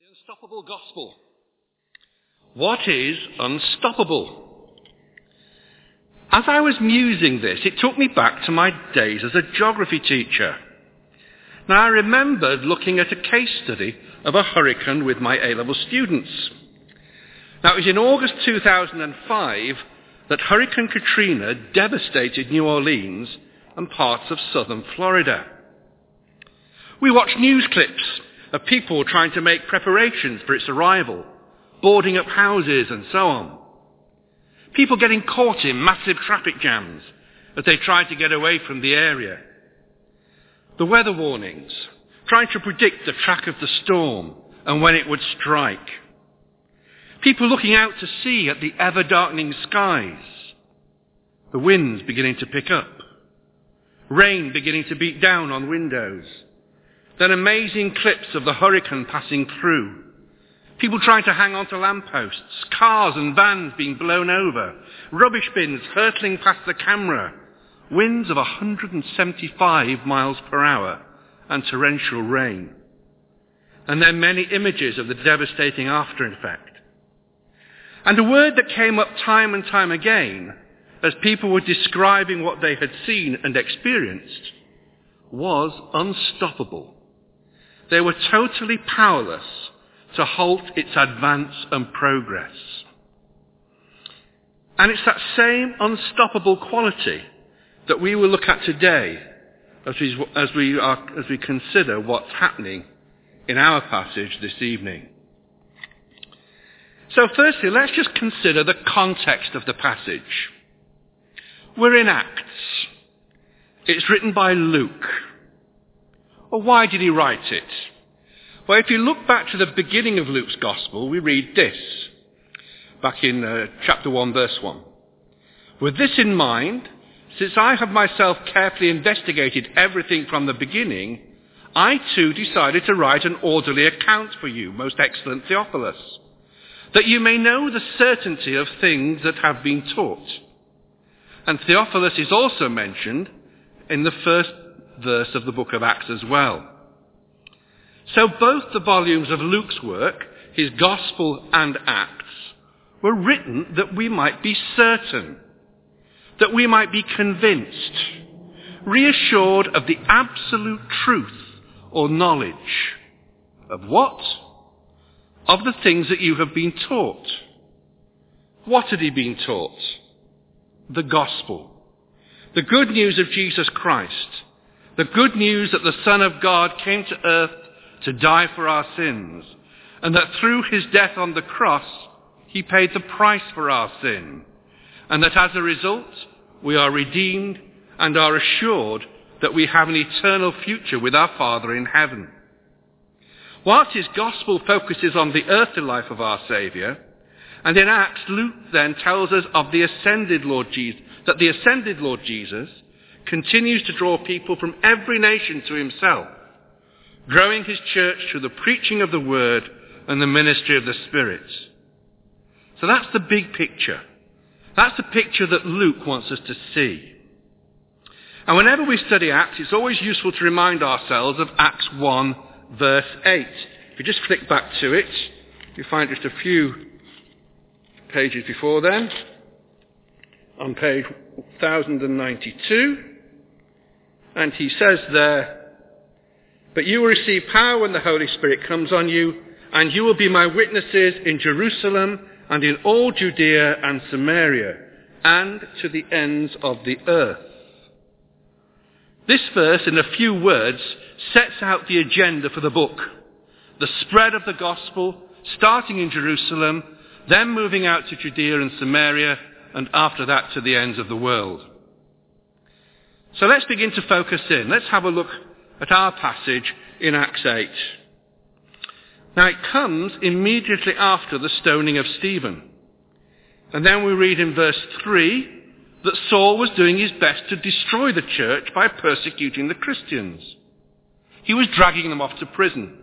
Unstoppable gospel. What is unstoppable? As I was musing this, it took me back to my days as a geography teacher. Now, I remembered looking at a case study of a hurricane with my A-level students. Now, it was in August 2005 that Hurricane Katrina devastated New Orleans and parts of southern Florida. We watched news clips of people trying to make preparations for its arrival, boarding up houses and so on. People getting caught in massive traffic jams as they tried to get away from the area. The weather warnings, trying to predict the track of the storm and when it would strike. People looking out to sea at the ever-darkening skies. The winds beginning to pick up. Rain beginning to beat down on windows. Then amazing clips of the hurricane passing through. People trying to hang on to lampposts, cars and vans being blown over, rubbish bins hurtling past the camera, winds of 175 miles per hour, and torrential rain. And then many images of the devastating after effect. And a word that came up time and time again, as people were describing what they had seen and experienced, was unstoppable. They were totally powerless to halt its advance and progress. And it's that same unstoppable quality that we will look at today as we consider what's happening in our passage this evening. So firstly, let's just consider the context of the passage. We're in Acts. It's written by Luke. Well, why did he write it? Well, if you look back to the beginning of Luke's Gospel, we read this, back in chapter 1, verse 1. With this in mind, since I have myself carefully investigated everything from the beginning, I too decided to write an orderly account for you, most excellent Theophilus, that you may know the certainty of things that have been taught. And Theophilus is also mentioned in the first verse of the book of Acts as well. So both the volumes of Luke's work, his Gospel and Acts, were written that we might be certain, that we might be convinced, reassured of the absolute truth or knowledge. Of what? Of the things that you have been taught. What had he been taught? The Gospel. The good news of Jesus Christ. The good news that the Son of God came to earth to die for our sins, and that through his death on the cross, he paid the price for our sin, and that as a result, we are redeemed and are assured that we have an eternal future with our Father in heaven. Whilst his gospel focuses on the earthly life of our Saviour, and in Acts, Luke then tells us of the ascended Lord Jesus, that the ascended Lord Jesus continues to draw people from every nation to himself, growing his church through the preaching of the word and the ministry of the Spirit. So that's the big picture. That's the picture that Luke wants us to see. And whenever we study Acts, it's always useful to remind ourselves of Acts 1, verse 8. If you just flick back to it, you find just a few pages before then, on page 1092, and he says there, "But you will receive power when the Holy Spirit comes on you, and you will be my witnesses in Jerusalem and in all Judea and Samaria, and to the ends of the earth." This verse, in a few words, sets out the agenda for the book. The spread of the gospel, starting in Jerusalem, then moving out to Judea and Samaria, and after that to the ends of the world. So let's begin to focus in. Let's have a look at our passage in Acts 8. Now it comes immediately after the stoning of Stephen. And then we read in verse 3 that Saul was doing his best to destroy the church by persecuting the Christians. He was dragging them off to prison.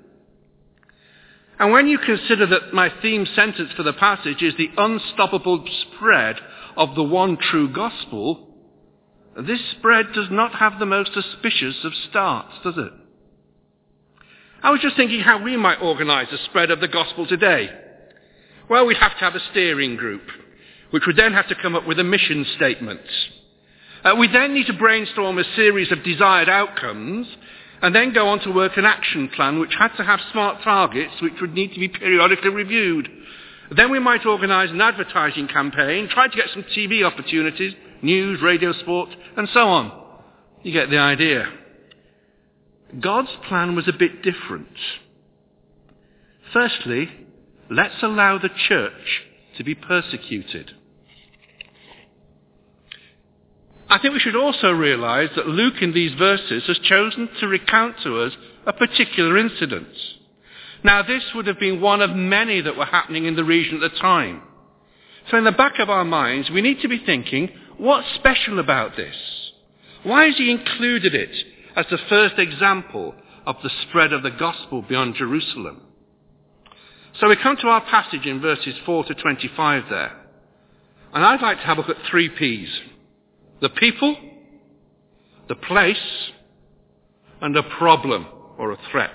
And when you consider that my theme sentence for the passage is the unstoppable spread of the one true gospel, this spread does not have the most auspicious of starts, does it? I was just thinking how we might organise the spread of the gospel today. Well, we'd have to have a steering group, which would then have to come up with a mission statement. We then need to brainstorm a series of desired outcomes and then go on to work an action plan which had to have smart targets which would need to be periodically reviewed. Then we might organise an advertising campaign, try to get some TV opportunities, news, radio, sport, and so on. You get the idea. God's plan was a bit different. Firstly, let's allow the church to be persecuted. I think we should also realise that Luke in these verses has chosen to recount to us a particular incident. Now this would have been one of many that were happening in the region at the time. So in the back of our minds we need to be thinking, what's special about this? Why has he included it as the first example of the spread of the gospel beyond Jerusalem? So we come to our passage in verses 4 to 25 there. And I'd like to have a look at 3 P's. The people, the place, and a problem or a threat.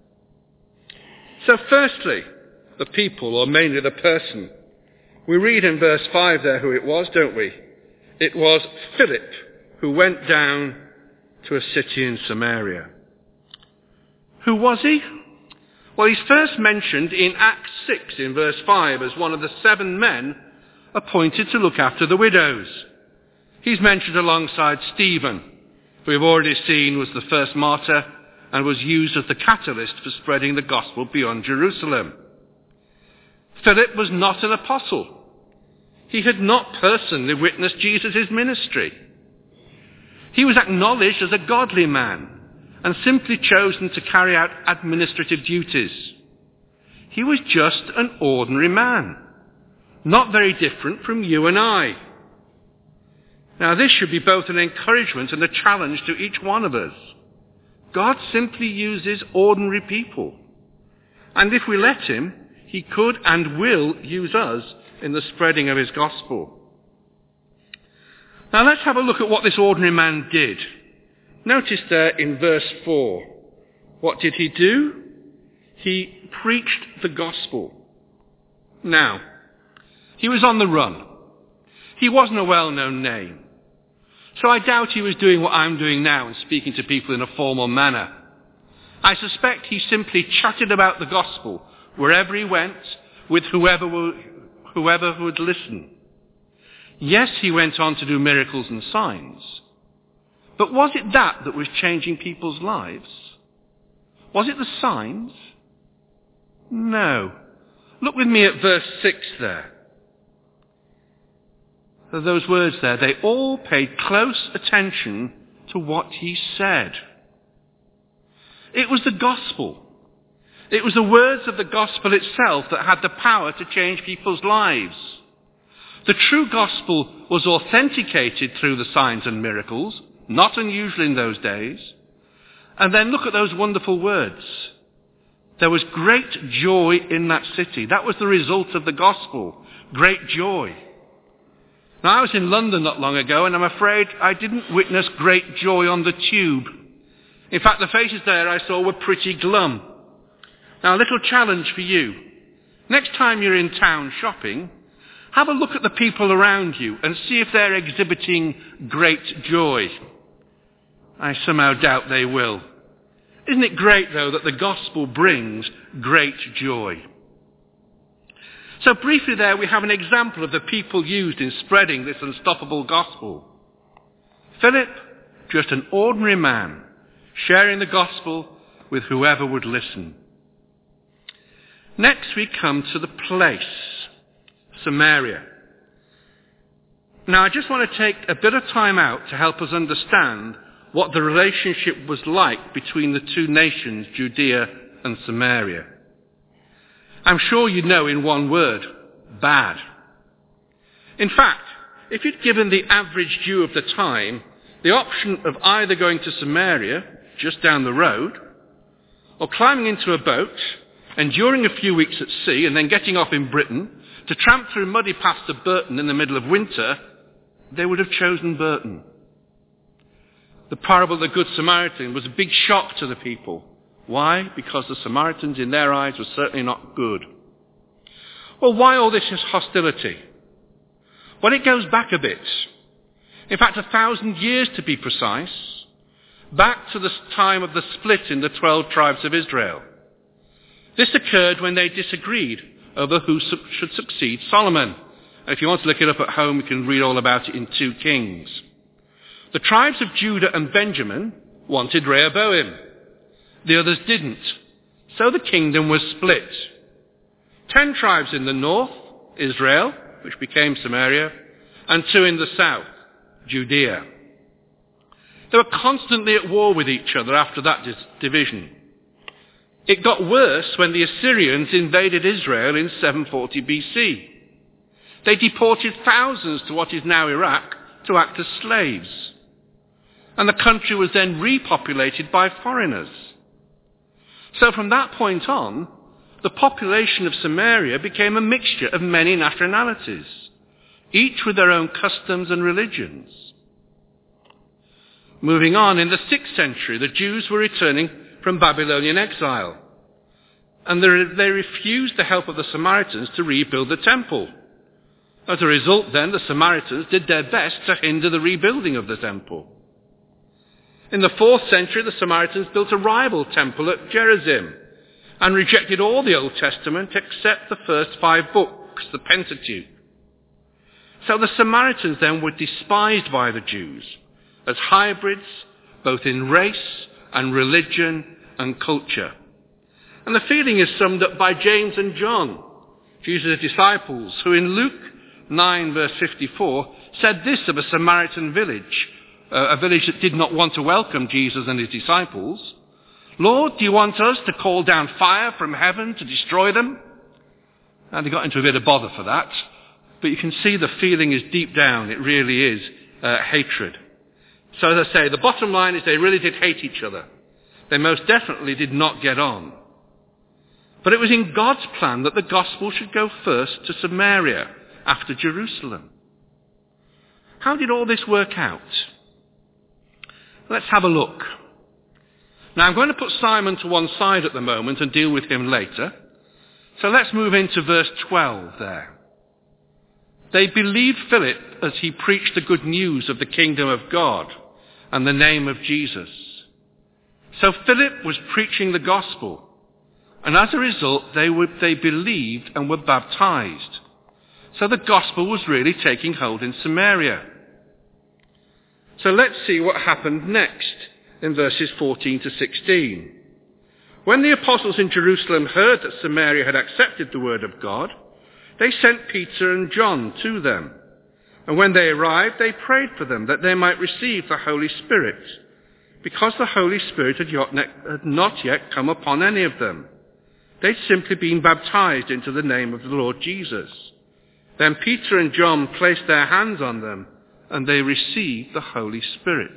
So firstly, the people, or mainly the person. We read in verse 5 there who it was, don't we? It was Philip who went down to a city in Samaria. Who was he? Well, he's first mentioned in Acts 6 in verse 5 as one of the 7 men appointed to look after the widows. He's mentioned alongside Stephen, who we've already seen was the first martyr and was used as the catalyst for spreading the gospel beyond Jerusalem. Philip was not an apostle. He had not personally witnessed Jesus' ministry. He was acknowledged as a godly man and simply chosen to carry out administrative duties. He was just an ordinary man, not very different from you and I. Now this should be both an encouragement and a challenge to each one of us. God simply uses ordinary people. And if we let him, he could and will use us in the spreading of his gospel. Now let's have a look at what this ordinary man did. Notice there in verse 4. What did he do? He preached the gospel. Now, he was on the run. He wasn't a well-known name. So I doubt he was doing what I'm doing now and speaking to people in a formal manner. I suspect he simply chatted about the gospel wherever he went with whoever would listen. Yes, he went on to do miracles and signs. But was it that was changing people's lives? Was it the signs? No. Look with me at verse 6 there. Those words there, they all paid close attention to what he said. It was the gospel. It was the words of the gospel itself that had the power to change people's lives. The true gospel was authenticated through the signs and miracles, not unusual in those days. And then look at those wonderful words. There was great joy in that city. That was the result of the gospel. Great joy. Now, I was in London not long ago, and I'm afraid I didn't witness great joy on the tube. In fact, the faces there I saw were pretty glum. Now, a little challenge for you. Next time you're in town shopping, have a look at the people around you and see if they're exhibiting great joy. I somehow doubt they will. Isn't it great, though, that the gospel brings great joy? So briefly there we have an example of the people used in spreading this unstoppable gospel. Philip, just an ordinary man, sharing the gospel with whoever would listen. Next we come to the place, Samaria. Now I just want to take a bit of time out to help us understand what the relationship was like between the two nations, Judea and Samaria. I'm sure you know in one word, bad. In fact, if you'd given the average Jew of the time the option of either going to Samaria, just down the road, or climbing into a boat, enduring a few weeks at sea and then getting off in Britain to tramp through muddy paths to Burton in the middle of winter, they would have chosen Burton. The parable of the Good Samaritan was a big shock to the people. Why? Because the Samaritans, in their eyes, were certainly not good. Well, why all this hostility? Well, it goes back a bit. In fact, 1,000 years to be precise, back to the time of the split in the 12 tribes of Israel. This occurred when they disagreed over who should succeed Solomon. And if you want to look it up at home, you can read all about it in 2 Kings. The tribes of Judah and Benjamin wanted Rehoboam. The others didn't. So the kingdom was split. 10 tribes in the north, Israel, which became Samaria, and 2 in the south, Judea. They were constantly at war with each other after that division. It got worse when the Assyrians invaded Israel in 740 BC. They deported thousands to what is now Iraq to act as slaves. And the country was then repopulated by foreigners. So from that point on, the population of Samaria became a mixture of many nationalities, each with their own customs and religions. Moving on, in the 6th century, the Jews were returning from Babylonian exile, and they refused the help of the Samaritans to rebuild the temple. As a result, then, the Samaritans did their best to hinder the rebuilding of the temple. In the 4th century, the Samaritans built a rival temple at Gerizim and rejected all the Old Testament except the first 5 books, the Pentateuch. So the Samaritans then were despised by the Jews as hybrids, both in race and religion and culture. And the feeling is summed up by James and John, Jesus' disciples, who in Luke 9 verse 54 said this of a Samaritan village, a village that did not want to welcome Jesus and his disciples. Lord, do you want us to call down fire from heaven to destroy them? And they got into a bit of bother for that. But you can see the feeling is deep down. It really is hatred. So as I say, the bottom line is they really did hate each other. They most definitely did not get on. But it was in God's plan that the gospel should go first to Samaria after Jerusalem. How did all this work out? Let's have a look. Now I'm going to put Simon to one side at the moment and deal with him later. So let's move into verse 12 there. They believed Philip as he preached the good news of the kingdom of God and the name of Jesus. So Philip was preaching the gospel, and as a result they believed and were baptized. So the gospel was really taking hold in Samaria. So let's see what happened next in verses 14 to 16. When the apostles in Jerusalem heard that Samaria had accepted the word of God, they sent Peter and John to them. And when they arrived, they prayed for them that they might receive the Holy Spirit, because the Holy Spirit had not yet come upon any of them. They'd simply been baptized into the name of the Lord Jesus. Then Peter and John placed their hands on them, and they received the Holy Spirit.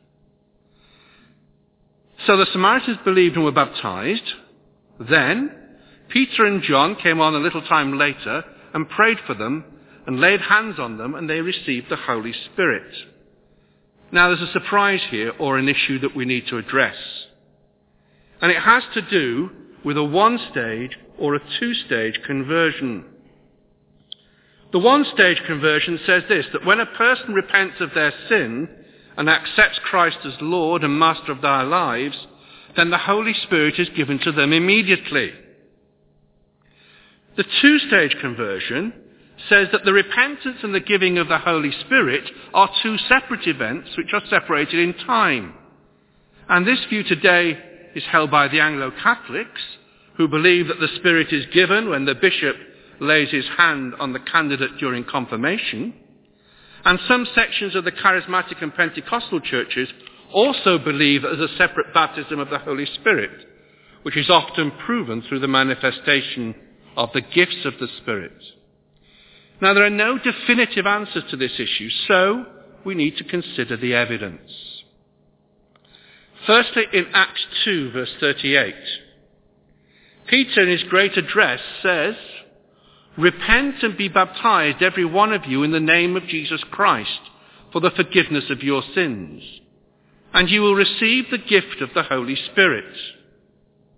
So the Samaritans believed and were baptized. Then Peter and John came on a little time later and prayed for them and laid hands on them, and they received the Holy Spirit. Now there's a surprise here, or an issue that we need to address. And it has to do with a one-stage or a two-stage conversion. The one-stage conversion says this, that when a person repents of their sin and accepts Christ as Lord and Master of their lives, then the Holy Spirit is given to them immediately. The two-stage conversion says that the repentance and the giving of the Holy Spirit are two separate events which are separated in time. And this view today is held by the Anglo-Catholics, who believe that the Spirit is given when the bishop lays his hand on the candidate during confirmation. And some sections of the charismatic and Pentecostal churches also believe that there's a separate baptism of the Holy Spirit, which is often proven through the manifestation of the gifts of the Spirit. Now, there are no definitive answers to this issue, so we need to consider the evidence. Firstly, in Acts 2, verse 38, Peter in his great address says, "Repent and be baptized, every one of you, in the name of Jesus Christ, for the forgiveness of your sins, and you will receive the gift of the Holy Spirit."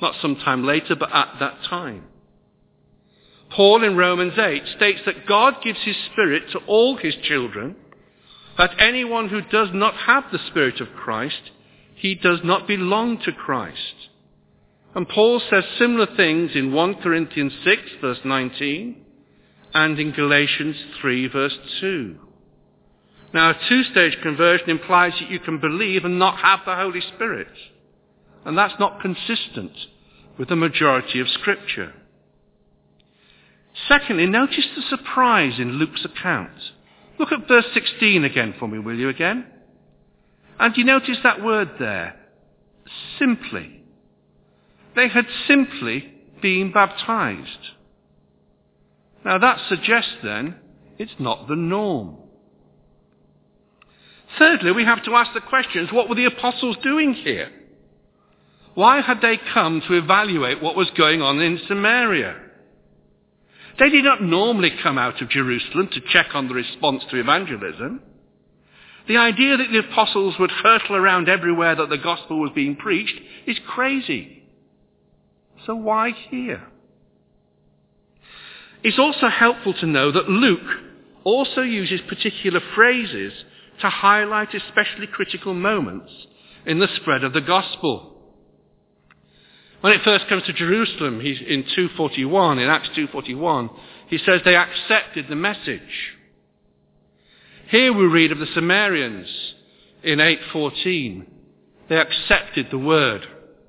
not sometime later, but at that time. Paul in Romans 8 states that God gives his Spirit to all his children, that anyone who does not have the Spirit of Christ, he does not belong to Christ. And Paul says similar things in 1 Corinthians 6, verse 19, and in Galatians 3, verse 2. Now, a two-stage conversion implies that you can believe and not have the Holy Spirit. And that's not consistent with the majority of Scripture. Secondly, notice the surprise in Luke's account. Look at verse 16 again for me, will you again? And you notice that word there, simply. They had simply been baptized. Now that suggests then it's not the norm. Thirdly, we have to ask the questions, what were the apostles doing here? Why had they come to evaluate what was going on in Samaria? They did not normally come out of Jerusalem to check on the response to evangelism. The idea that the apostles would hurtle around everywhere that the gospel was being preached is crazy. So why here? It's also helpful to know that Luke also uses particular phrases to highlight especially critical moments in the spread of the gospel. When it first comes to Jerusalem, he's in Acts 2:41, he says they accepted the message. Here we read of the Samaritans in 8:14. They accepted the word.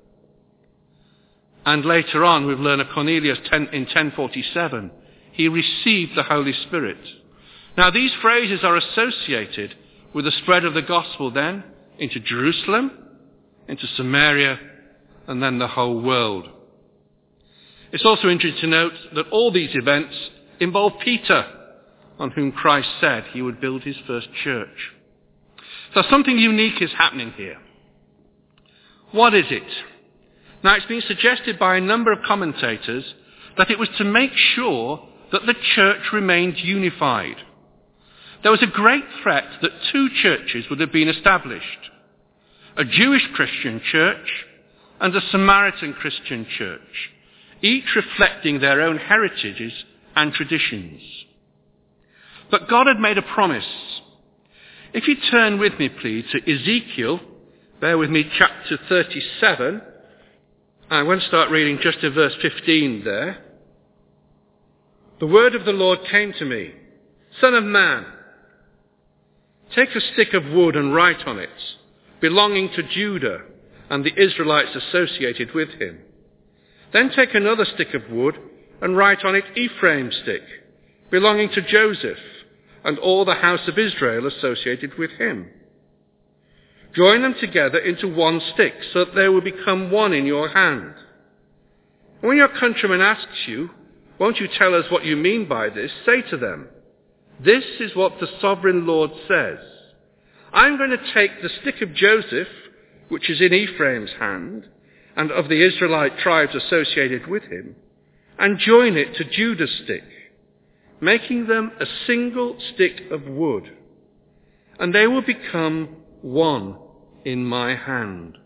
And later on, we've learned of Cornelius in 10:47. He received the Holy Spirit. Now, these phrases are associated with the spread of the gospel then into Jerusalem, into Samaria, and then the whole world. It's also interesting to note that all these events involve Peter, on whom Christ said he would build his first church. So something unique is happening here. What is it? Now, it's been suggested by a number of commentators that it was to make sure that the church remained unified. There was a great threat that two churches would have been established: a Jewish Christian church and a Samaritan Christian church, each reflecting their own heritages and traditions. But God had made a promise. If you turn with me, please, to Ezekiel, bear with me, chapter 37. I'm going to start reading just to verse 15 there. The word of the Lord came to me, Son of man, take a stick of wood and write on it, belonging to Judah and the Israelites associated with him. Then take another stick of wood and write on it Ephraim's stick, belonging to Joseph and all the house of Israel associated with him. Join them together into one stick so that they will become one in your hand. When your countryman asks you, won't you tell us what you mean by this? Say to them, this is what the sovereign Lord says. I'm going to take the stick of Joseph, which is in Ephraim's hand, and of the Israelite tribes associated with him, and join it to Judah's stick, making them a single stick of wood, and they will become one in my hand.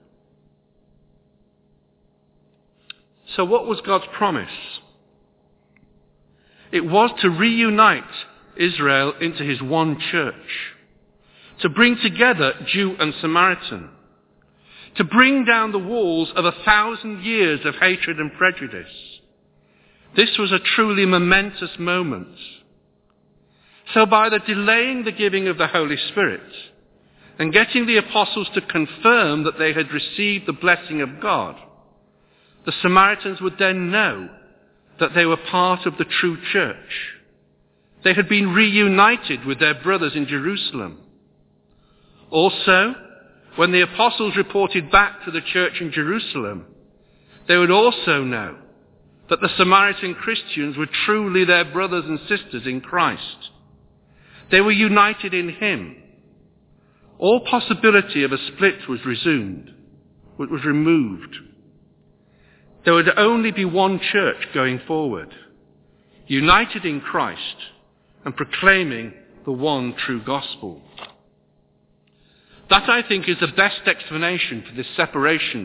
So what was God's promise? It was to reunite Israel into his one church, to bring together Jew and Samaritan, to bring down the walls of 1,000 years of hatred and prejudice. This was a truly momentous moment. So by the delaying the giving of the Holy Spirit and getting the apostles to confirm that they had received the blessing of God, the Samaritans would then know that they were part of the true church. They had been reunited with their brothers in Jerusalem. Also, when the apostles reported back to the church in Jerusalem, they would also know that the Samaritan Christians were truly their brothers and sisters in Christ. They were united in him. All possibility of a split was removed. There would only be one church going forward, united in Christ and proclaiming the one true gospel. That, I think, is the best explanation for this separation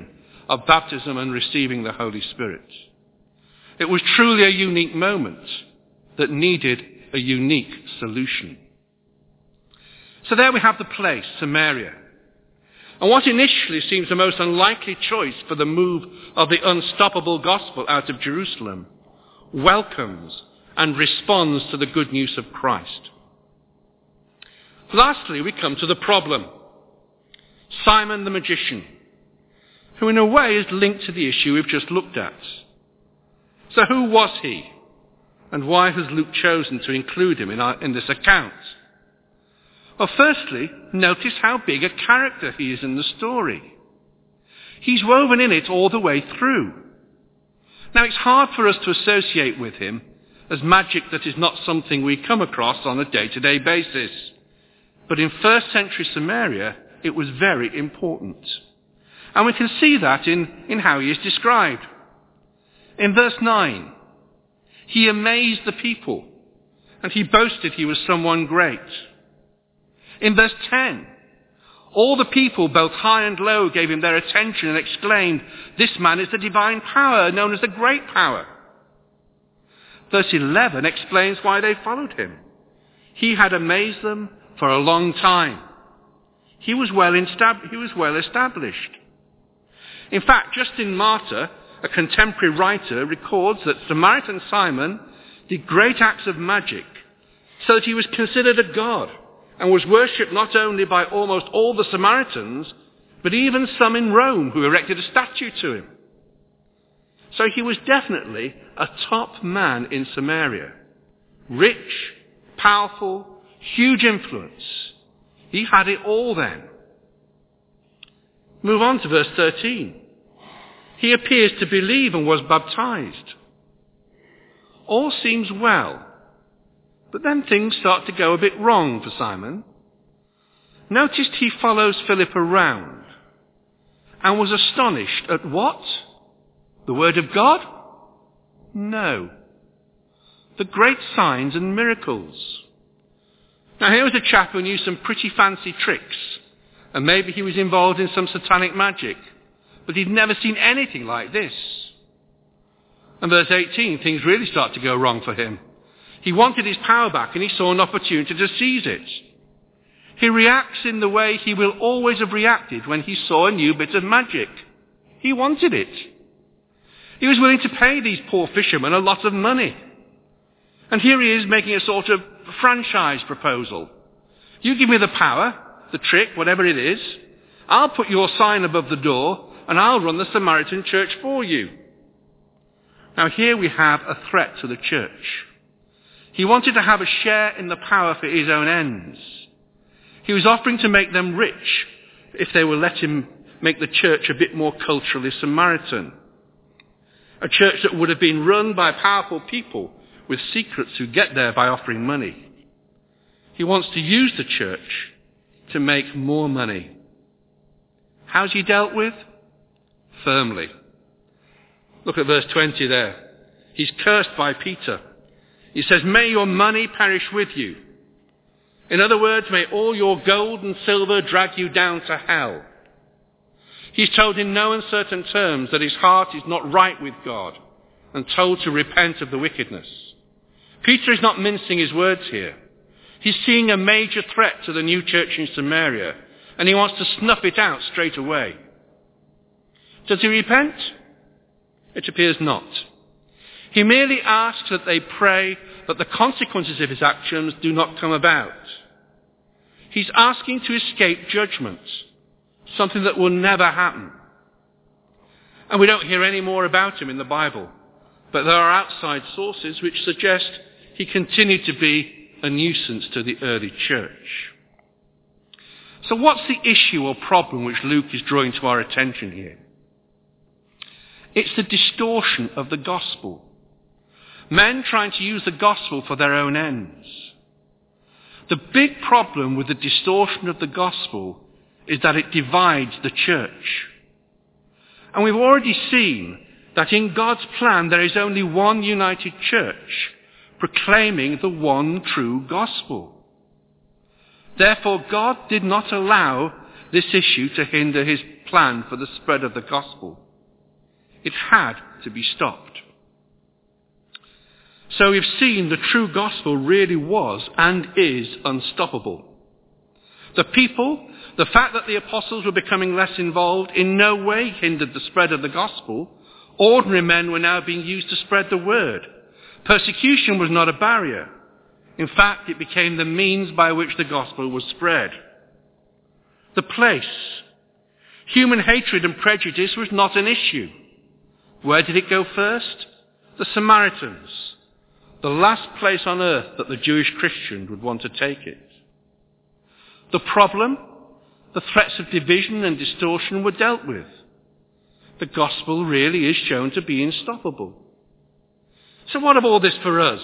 of baptism and receiving the Holy Spirit. It was truly a unique moment that needed a unique solution. So there we have the place, Samaria. And what initially seems the most unlikely choice for the move of the unstoppable gospel out of Jerusalem welcomes and responds to the good news of Christ. Lastly, we come to the problem. Simon the magician, who in a way is linked to the issue we've just looked at. So who was he? And why has Luke chosen to include him in this account? Well, firstly, notice how big a character he is in the story. He's woven in it all the way through. Now, it's hard for us to associate with him as magic that is not something we come across on a day-to-day basis. But in first century Samaria, it was very important. And we can see that in how he is described. In verse 9, he amazed the people, and he boasted he was someone great. In verse 10, all the people, both high and low, gave him their attention and exclaimed, "This man is the divine power, known as the great power." Verse 11 explains why they followed him. He had amazed them for a long time. He was well established. In fact, Justin Martyr, a contemporary writer, records that Samaritan Simon did great acts of magic so that he was considered a god and was worshipped not only by almost all the Samaritans, but even some in Rome who erected a statue to him. So he was definitely a top man in Samaria. Rich, powerful, huge influence. He had it all then. Move on to verse 13. He appears to believe and was baptized. All seems well, but then things start to go a bit wrong for Simon. Notice he follows Philip around and was astonished at what? The word of God? No. The great signs and miracles. Now here was a chap who knew some pretty fancy tricks, and maybe he was involved in some satanic magic, but he'd never seen anything like this. And verse 18, things really start to go wrong for him. He wanted his power back, and he saw an opportunity to seize it. He reacts in the way he will always have reacted when he saw a new bit of magic. He wanted it. He was willing to pay these poor fishermen a lot of money. And here he is making a sort of franchise proposal. You give me the power, the trick, whatever it is. I'll put your sign above the door, and I'll run the Samaritan church for you. Now here we have a threat to the church. He wanted to have a share in the power for his own ends. He was offering to make them rich if they will let him make the church a bit more culturally Samaritan. A church that would have been run by powerful people with secrets who get there by offering money. He wants to use the church to make more money. How's he dealt with? Firmly. Look at verse 20 there. He's cursed by Peter. He says, "May your money perish with you." In other words, may all your gold and silver drag you down to hell. He's told in no uncertain terms that his heart is not right with God and told to repent of the wickedness. Peter is not mincing his words here. He's seeing a major threat to the new church in Samaria, and he wants to snuff it out straight away. Does he repent? It appears not. He merely asks that they pray that the consequences of his actions do not come about. He's asking to escape judgment, something that will never happen. And we don't hear any more about him in the Bible, but there are outside sources which suggest he continued to be a nuisance to the early church. So what's the issue or problem which Luke is drawing to our attention here? It's the distortion of the gospel. Men trying to use the gospel for their own ends. The big problem with the distortion of the gospel is that it divides the church. And we've already seen that in God's plan there is only one united church proclaiming the one true gospel. Therefore, God did not allow this issue to hinder his plan for the spread of the gospel. It had to be stopped. So we've seen the true gospel really was and is unstoppable. The people, the fact that the apostles were becoming less involved, in no way hindered the spread of the gospel. Ordinary men were now being used to spread the word. Persecution was not a barrier. In fact, it became the means by which the gospel was spread. The place. Human hatred and prejudice was not an issue. Where did it go first? The Samaritans. The last place on earth that the Jewish Christian would want to take it. The problem, the threats of division and distortion were dealt with. The gospel really is shown to be unstoppable. So what of all this for us?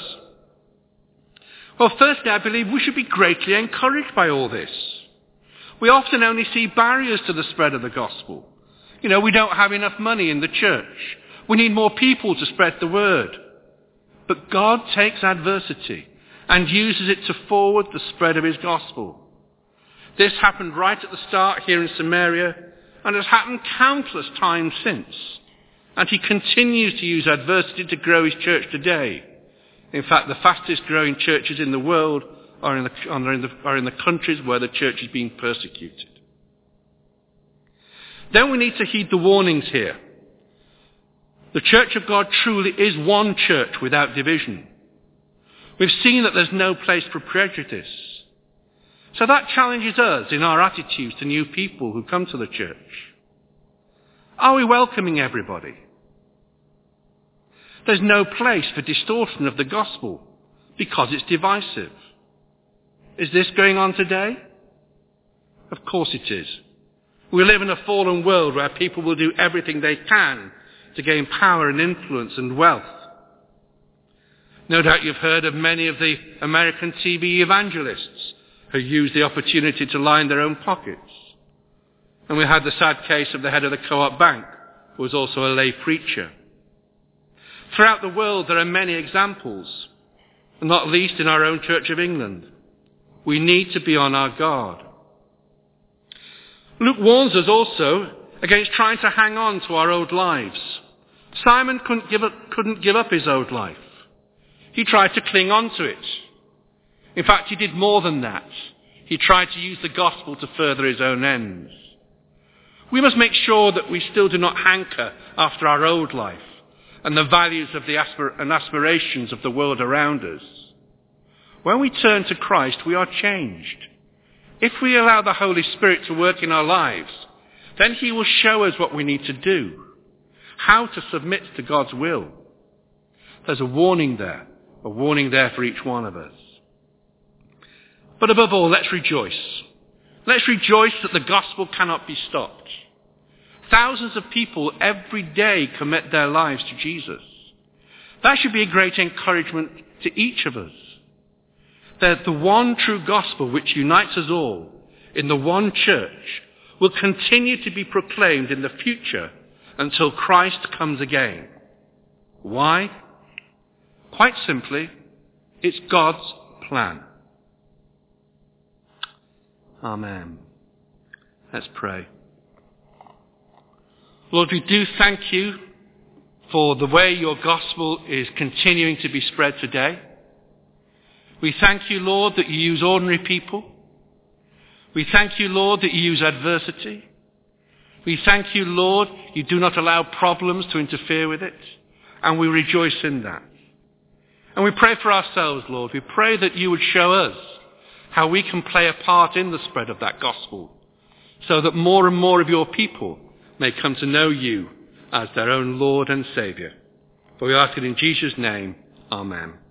Well, firstly, I believe we should be greatly encouraged by all this. We often only see barriers to the spread of the gospel. We don't have enough money in the church. We need more people to spread the word. But God takes adversity and uses it to forward the spread of his gospel. This happened right at the start here in Samaria and has happened countless times since. And he continues to use adversity to grow his church today. In fact, the fastest growing churches in the world are in the countries where the church is being persecuted. Then we need to heed the warnings here. The church of God truly is one church without division. We've seen that there's no place for prejudice. So that challenges us in our attitudes to new people who come to the church. Are we welcoming everybody? There's no place for distortion of the gospel because it's divisive. Is this going on today? Of course it is. We live in a fallen world where people will do everything they can to gain power and influence and wealth. No doubt you've heard of many of the American TV evangelists who use the opportunity to line their own pockets. And we had the sad case of the head of the Co-op Bank, who was also a lay preacher. Throughout the world there are many examples, not least in our own Church of England. We need to be on our guard. Luke warns us also against trying to hang on to our old lives. Simon couldn't give up his old life. He tried to cling on to it. In fact, he did more than that. He tried to use the gospel to further his own ends. We must make sure that we still do not hanker after our old life and the values of the aspirations of the world around us. When we turn to Christ, we are changed. If we allow the Holy Spirit to work in our lives, then he will show us what we need to do, how to submit to God's will. There's a warning there for each one of us. But above all, let's rejoice. Let's rejoice that the gospel cannot be stopped. Thousands of people every day commit their lives to Jesus. That should be a great encouragement to each of us. That the one true gospel which unites us all in the one church will continue to be proclaimed in the future until Christ comes again. Why? Quite simply, it's God's plan. Amen. Let's pray. Lord, we do thank you for the way your gospel is continuing to be spread today. We thank you, Lord, that you use ordinary people. We thank you, Lord, that you use adversity. We thank you, Lord, you do not allow problems to interfere with it. And we rejoice in that. And we pray for ourselves, Lord. We pray that you would show us how we can play a part in the spread of that gospel, so that more and more of your people may come to know you as their own Lord and Saviour. For we ask it in Jesus' name. Amen.